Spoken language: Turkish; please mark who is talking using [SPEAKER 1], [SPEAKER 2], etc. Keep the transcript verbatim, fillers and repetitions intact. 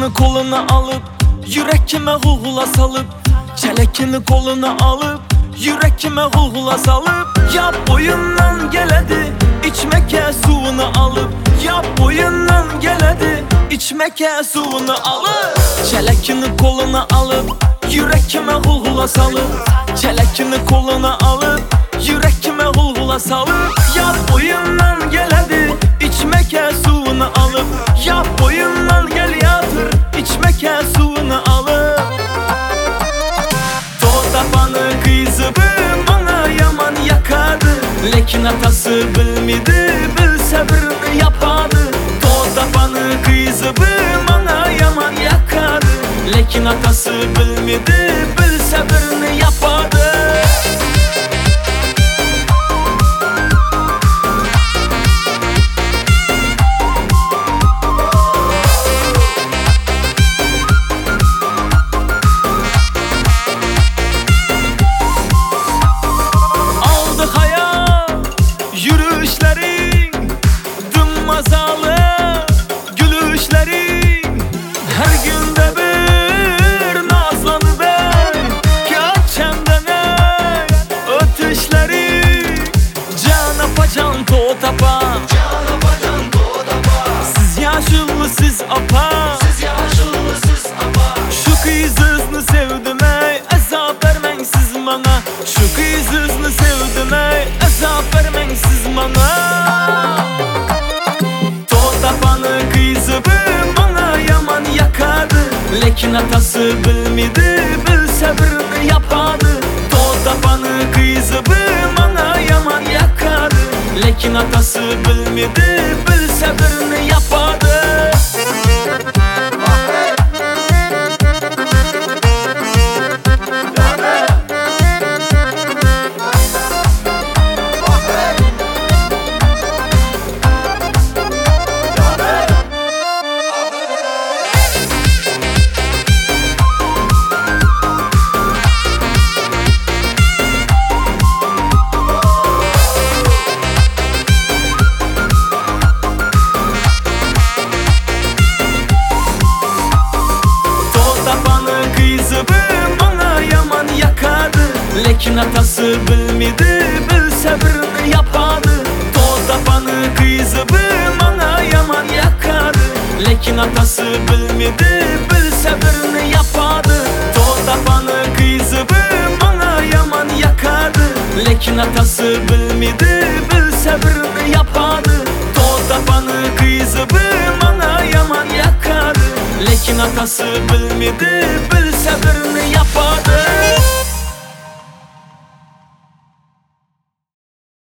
[SPEAKER 1] Çelekini koluna alıp yürekime hulhula salıp, çelekini koluna alıp yürekime hulhula salıp, ya boyundan geledi içmeke suyunu alıp, ya boyundan geledi içmeke suyunu alıp. Çelekini koluna alıp yürekime hulhula salıp, çelekini koluna alıp yürekime hulhula salıp, ya boyundan geledi içmeke suyunu alıp, ya boyundan gel yatır içmeke suyunu alıp. Totapanı kızı bana yaman yakardı, lekin atası bilmedi, bilse birini yapardı. Totapanı kızı bana yaman yakardı, lekin atası bilmedi, bilse birini yapardı. Siz yaşıllı siz apa,
[SPEAKER 2] siz yaşıllı siz apa.
[SPEAKER 1] Şu kızını sevdim ey, azap vermen siz bana. Şu kızını sevdim ey, azap vermen siz bana. Totapanı kızı bana yaman yakardı, lekin atası bilmedi, bilse birini yapardı. Totapanı kızı bana yaman yakardı, lekin atası bilmedi, bilse birini yapardı. Bana yaman yakardı, lekin atası bilmedi, bilse birini yapardı. Totapanı kızı bana yaman yakardı, lekin atası bilmedi, bilse birini yapardı. Totapanı kızı bana yaman yakardı, lekin atası bilmedi, bilse birini yapardı. Totapanı kızı bana yaman yakardı, lekin atası bilmedi, bilse birini yapardı.